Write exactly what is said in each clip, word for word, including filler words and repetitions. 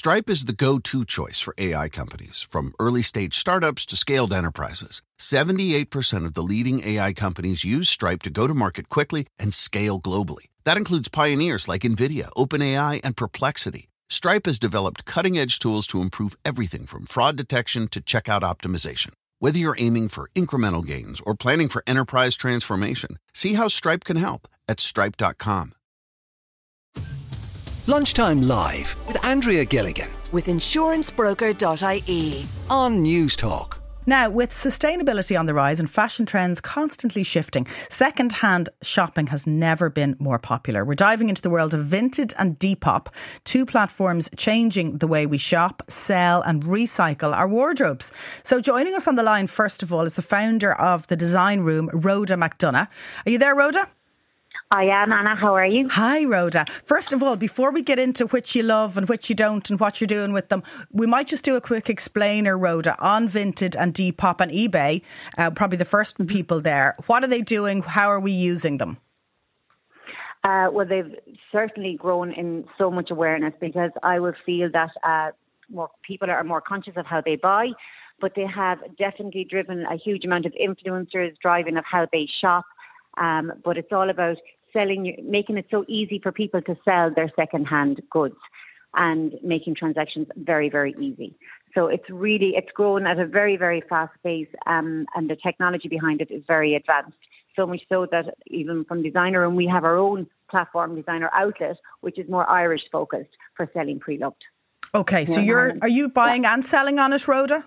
Stripe is the go-to choice for A I companies, from early-stage startups to scaled enterprises. seventy-eight percent of the leading A I companies use Stripe to go to market quickly and scale globally. That includes pioneers like NVIDIA, OpenAI, and Perplexity. Stripe has developed cutting-edge tools to improve everything from fraud detection to checkout optimization. Whether you're aiming for incremental gains or planning for enterprise transformation, see how Stripe can help at stripe dot com. Lunchtime Live with Andrea Gilligan with insurance broker dot I E on News Talk. Now, with sustainability on the rise and fashion trends constantly shifting, second-hand shopping has never been more popular. We're diving into the world of Vinted and Depop, two platforms changing the way we shop, sell and recycle our wardrobes. So joining us on the line, first of all, is the founder of the design room, Rhoda McDonough. Are you there, Rhoda? I am, Anna. How are you? Hi, Rhoda. First of all, before we get into which you love and which you don't and what you're doing with them, we might just do a quick explainer, Rhoda, on Vinted and Depop and eBay, uh, probably the first mm-hmm. people there. What are they doing? How are we using them? Uh, well, they've certainly grown in so much awareness, because I would feel that uh, more people are more conscious of how they buy, but they have definitely driven a huge amount of influencers driving of how they shop. Um, but it's all about selling, making it so easy for people to sell their second-hand goods and making transactions very, very easy. So it's really, it's grown at a very, very fast pace, um, and the technology behind it is very advanced. So much so that even from Designer, and we have our own platform, Designer Outlet, which is more Irish focused for selling pre-loved. Okay, so you're are you buying yeah. and selling on it, Rhoda?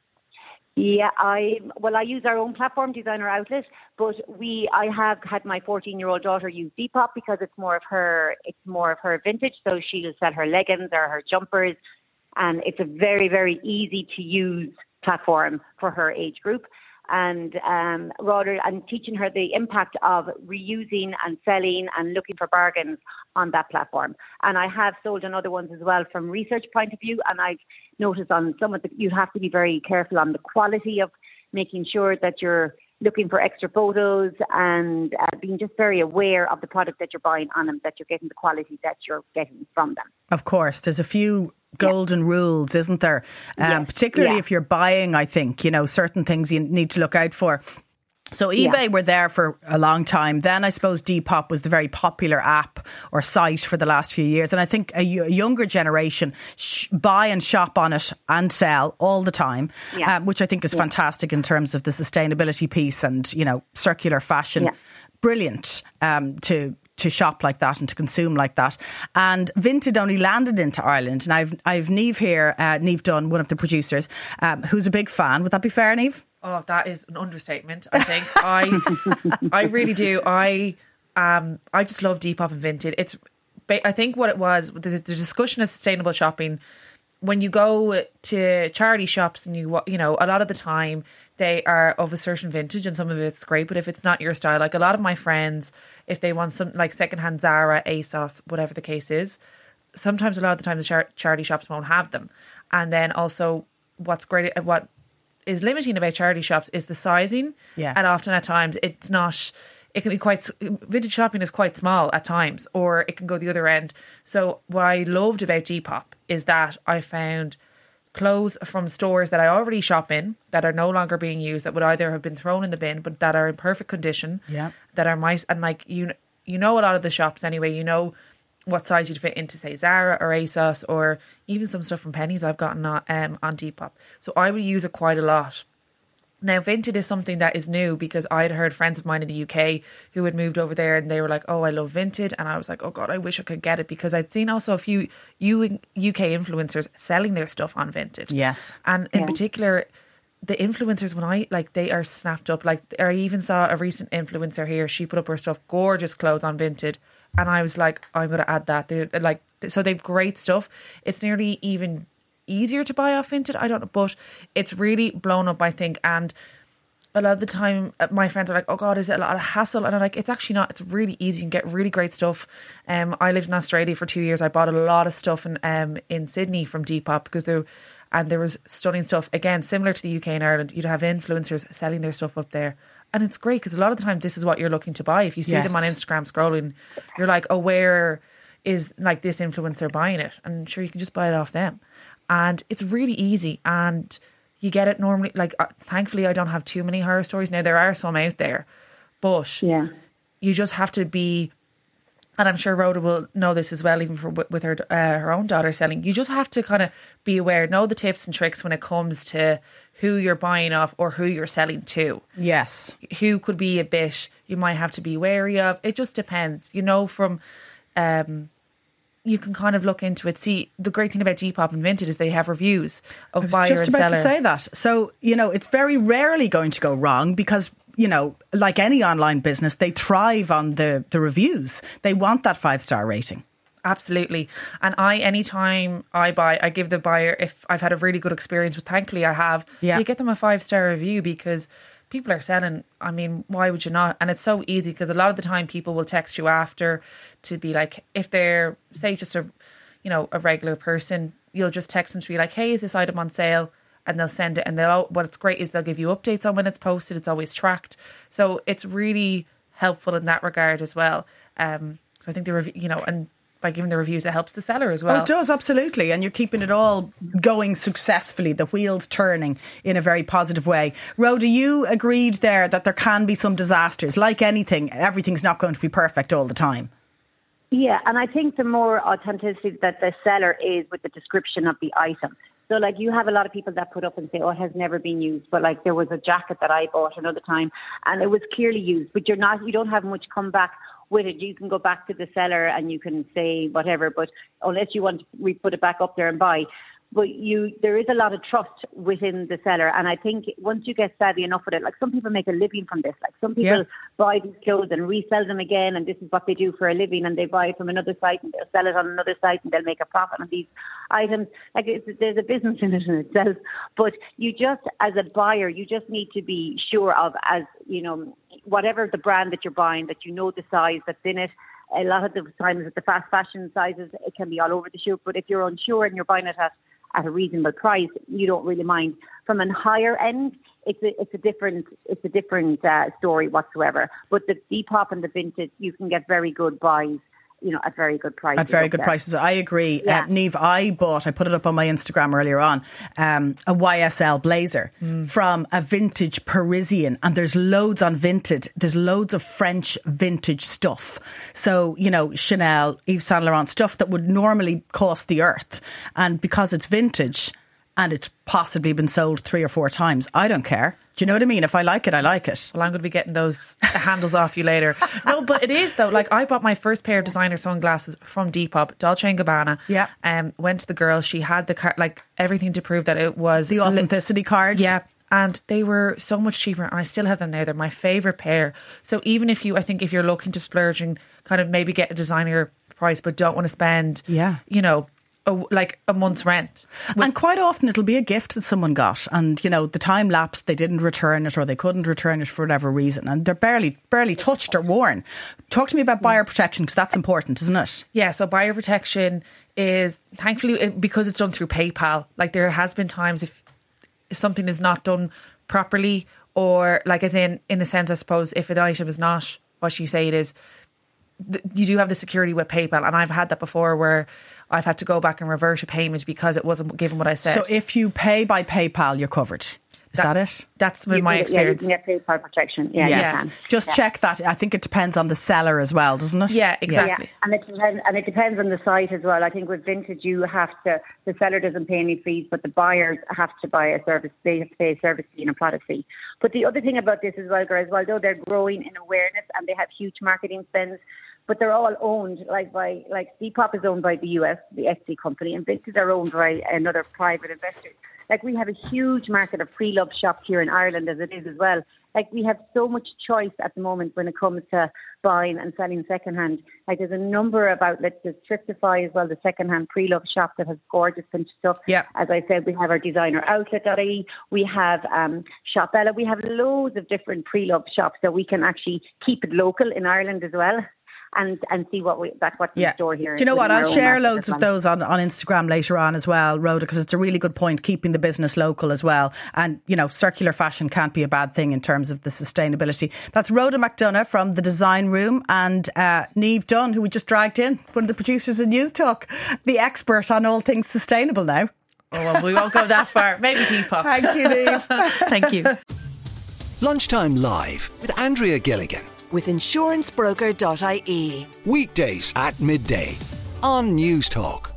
Yeah, I well, I use our own platform, Designer Outlet, but we I have had my fourteen-year-old daughter use Depop because it's more of her it's more of her vintage. So she'll sell her leggings or her jumpers, and it's a very very easy to use platform for her age group. And um, rather, I'm teaching her the impact of reusing and selling and looking for bargains on that platform. And I have sold on other ones as well from research point of view. And I've noticed on some of the, you have to be very careful on the quality of making sure that you're looking for extra photos and uh, being just very aware of the product that you're buying on them, that you're getting the quality that you're getting from them. Of course, there's a few golden yeah. rules, isn't there? Um, yes. Particularly yeah. if you're buying, I think, you know, certain things you need to look out for. So eBay yeah. were there for a long time. Then I suppose Depop was the very popular app or site for the last few years. And I think a younger generation sh- buy and shop on it and sell all the time, yeah. um, which I think is yeah. fantastic in terms of the sustainability piece and, you know, circular fashion. Yeah. Brilliant um, to to shop like that and to consume like that. And Vinted only landed into Ireland. And I've I've Niamh here, uh, Niamh Dunn, one of the producers, um, who's a big fan. Would that be fair, Niamh? Oh, that is an understatement, I think. I I really do. I um I just love Depop and Vinted. It's I think what it was, the, the discussion of sustainable shopping, when you go to charity shops and you you know, a lot of the time they are of a certain vintage and some of it's great, but if it's not your style, like a lot of my friends, if they want some like secondhand Zara, ASOS, whatever the case is, sometimes a lot of the time the char- charity shops won't have them. And then also what's great, what is limiting about charity shops is the sizing. Yeah. And often at times it's not, it can be quite, vintage shopping is quite small at times, or it can go the other end. So what I loved about Depop is that I found clothes from stores that I already shop in that are no longer being used, that would either have been thrown in the bin, but that are in perfect condition. Yeah. That are my, and like, you, you know, a lot of the shops anyway, you know what size you'd fit into, say, Zara or ASOS, or even some stuff from Pennies I've gotten on, um, on Depop. So I would use it quite a lot. Now, Vinted is something that is new because I'd heard friends of mine in the U K who had moved over there and they were like, oh, I love Vinted. And I was like, oh God, I wish I could get it, because I'd seen also a few U K influencers selling their stuff on Vinted. Yes. And in yeah. particular, the influencers, when I, like, they are snapped up. Like, I even saw a recent influencer here. She put up her stuff, gorgeous clothes on Vinted. And I was like, I'm going to add that. They're like, so they've great stuff. It's nearly even easier to buy off Vinted, I don't know, but it's really blown up, I think. And a lot of the time my friends are like, oh God, is it a lot of hassle? And I'm like, it's actually not. It's really easy. You can get really great stuff. um I lived in Australia for two years. I bought a lot of stuff in um in Sydney from Depop, because there and there was stunning stuff, again similar to the U K and Ireland. You'd have influencers selling their stuff up there, and it's great because a lot of the time this is what you're looking to buy. If you see yes. them on Instagram scrolling, you're like, oh, where is like this influencer buying it, and sure, you can just buy it off them. And it's really easy, and you get it normally. Like, uh, thankfully, I don't have too many horror stories. Now, there are some out there, but yeah. you just have to be, and I'm sure Rhoda will know this as well, even for with her uh, her own daughter selling. You just have to kind of be aware, know the tips and tricks when it comes to who you're buying off or who you're selling to. Yes. Who could be a bit, you might have to be wary of. It just depends. You know, from, um, you can kind of look into it. See, the great thing about Depop and Vinted is they have reviews of buyer and seller. Just about to say that. So, you know, it's very rarely going to go wrong because, you know, like any online business, they thrive on the, the reviews. They want that five-star rating. Absolutely. And I, anytime I buy, I give the buyer, if I've had a really good experience, which thankfully I have, yeah. you get them a five-star review because people are selling. I mean, why would you not? And it's so easy because a lot of the time people will text you after to be like, if they're, say, just a, you know, a regular person, you'll just text them to be like, hey, is this item on sale? And they'll send it, and they'll, what's great is they'll give you updates on when it's posted. It's always tracked. So it's really helpful in that regard as well. Um, so I think the review, you know, and by giving the reviews, it helps the seller as well. Oh, it does, absolutely. And you're keeping it all going successfully, the wheels turning in a very positive way. Rhoda, you agreed there that there can be some disasters. Like anything, everything's not going to be perfect all the time. Yeah, and I think the more authenticity that the seller is with the description of the item. So, like, you have a lot of people that put up and say, oh, it has never been used. But, like, there was a jacket that I bought another time and it was clearly used. But you're not, you don't have much comeback with it. You can go back to the seller and you can say whatever. But unless you want to re- put it back up there and buy. But you, there is a lot of trust within the seller. And I think once you get savvy enough with it, like some people make a living from this. Like some people yeah. buy these clothes and resell them again. And this is what they do for a living. And they buy it from another site and they'll sell it on another site and they'll make a profit on these items. Like it's, there's a business in it in itself. But you just, as a buyer, you just need to be sure of, as, you know, whatever the brand that you're buying, that you know the size that's in it. A lot of the times with the fast fashion sizes, it can be all over the shoot. But if you're unsure and you're buying it at at a reasonable price, you don't really mind. From a higher end, it's a, it's a different it's a different uh, story whatsoever. But the Depop and the Vinted, you can get very good buys, you know, at very good prices. At very good there. prices. I agree. Yeah. Uh, Niamh, I bought, I put it up on my Instagram earlier on, um, a Y S L blazer mm. from a vintage Parisian. And there's loads on Vinted. There's loads of French vintage stuff. So, you know, Chanel, Yves Saint Laurent, stuff that would normally cost the earth. And because it's vintage and it's possibly been sold three or four times, I don't care. Do you know what I mean? If I like it, I like it. Well, I'm going to be getting those handles off you later. No, but it is though. Like, I bought my first pair of designer sunglasses from Depop, Dolce and Gabbana. Yeah. Um, went to the girl. She had the car, like everything to prove that it was the authenticity li- card. Yeah. And they were so much cheaper, and I still have them now. They're my favourite pair. So even if you, I think if you're looking to splurge and kind of maybe get a designer price, but don't want to spend, yeah, you know, A, like a month's rent. With and quite often it'll be a gift that someone got, and you know, the time lapse, they didn't return it or they couldn't return it for whatever reason, and they're barely barely touched or worn. Talk to me about buyer protection, because that's important, isn't it? Yeah, so buyer protection is, thankfully, because it's done through PayPal, like there has been times if something is not done properly, or like as in in the sense, I suppose, if an item is not what you say it is, you do have the security with PayPal, and I've had that before where I've had to go back and revert a payment because it wasn't given what I said. So if you pay by PayPal, you're covered. Is that, that it? That's been my can, experience. Yeah, you can get PayPal protection. Yeah, yes. you Just yeah. check that. I think it depends on the seller as well, doesn't it? Yeah, exactly. Yeah. And it depends, and it depends on the site as well. I think with Vintage, you have to, the seller doesn't pay any fees, but the buyers have to buy a service. They have to pay a service fee and a product fee. But the other thing about this as well, guys, although they're growing in awareness and they have huge marketing spends, but they're all owned like by, like Depop is owned by the U S, the Etsy company, and Vintage are owned by another private investor. Like, we have a huge market of pre-loved shops here in Ireland as it is as well. Like, we have so much choice at the moment when it comes to buying and selling secondhand. Like, there's a number of outlets. There's Thriftify as well, the secondhand pre-loved shop that has gorgeous vintage stuff. Yeah. As I said, we have our designer outlet dot I E. We have um, Shopella. We have loads of different pre-loved shops that we can actually keep it local in Ireland as well. and, and see what we that's what's yeah. in store here. Do you know what? within our I'll own share market loads as of well. those on, on Instagram later on as well, Rhoda, because it's a really good point, keeping the business local as well. And, you know, circular fashion can't be a bad thing in terms of the sustainability. That's Rhoda McDonough from The Design Room, and uh, Niamh Dunn, who we just dragged in, one of the producers of News Talk, the expert on all things sustainable now. Oh, well, we won't go that far. Maybe Depop. Thank you, Niamh. Thank you. Lunchtime Live with Andrea Gilligan. With insurance broker dot I E. Weekdays at midday on News Talk.